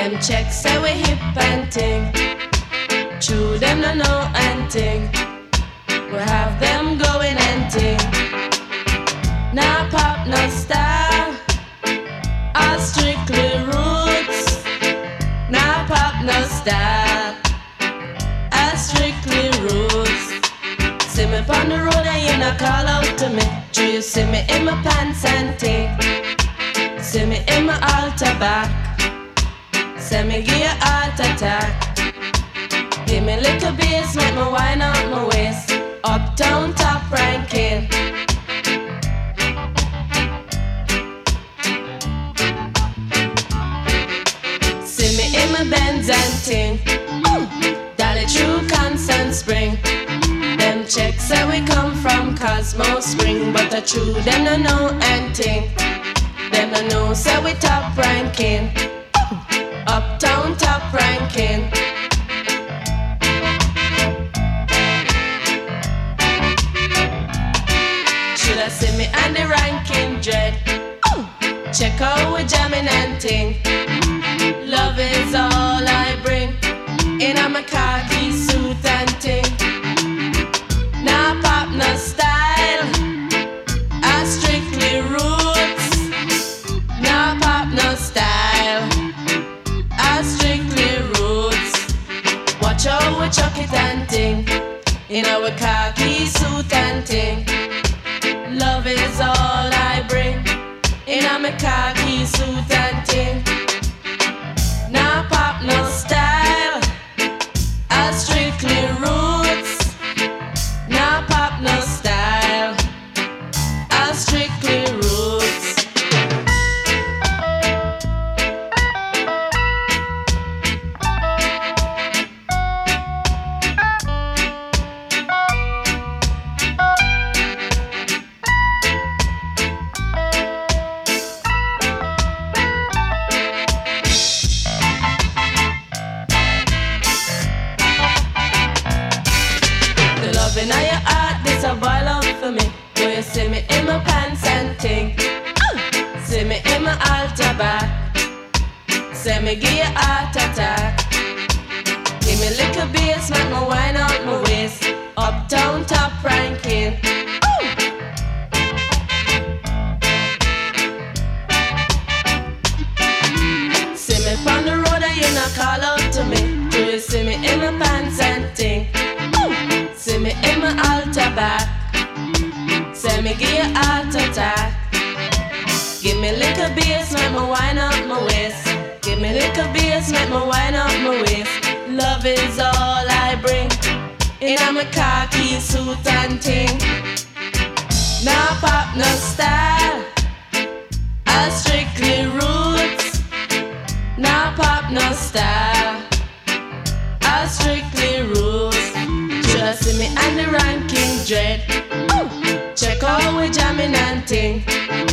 Them checks say we hip and ting. True, them no know and ting. We have them going and ting. Nah pop, no style. All strictly roots. Nah pop, no style. All strictly roots. See me on the road and you not call out to me. Do you see me in my pants and ting? See me in my altar back. Say me give you heart attack. Give me little bass, make me wind out my waist. Uptown top ranking. See me in my Benz and ting. Dolly true Constant Spring. Them checks say we come from Cosmo Spring, but the true them no know and ting. Them no know say we top ranking. Uptown top ranking. Should I see me on the ranking dread? Check out we jamming and ting. Love is all I bring. In a my khaki suit and ting. Nah pop, no style. I strictly roots. Nah pop, no style. I strictly roots. Watch how we chuck it and ting. In our khaki suit and ting. Love is all I bring. In a my khaki suit and ting. Nah pop, no style. I strictly roots. Nah pop, no style. I strictly roots. In your heart, this a boil up for me. Do you see me in my pants and ting? See me in my altar back. Say me give you heart attack. Give me little bass, make me wind out my waist. Uptown top ranking. See me on the road and you not call out to me. Do you see me in my pants and ting? See me in my altar back. Say me give you heart attack. Give me little bass, make me wind up my waist. Give me little bass, make me wind up my waist. Love is all I bring. In a my khaki suit and ting. Nah pop, no style. I strictly roots. Nah pop, no style. I strictly roots. See me and the ranking dread. Check out we jamming and ting.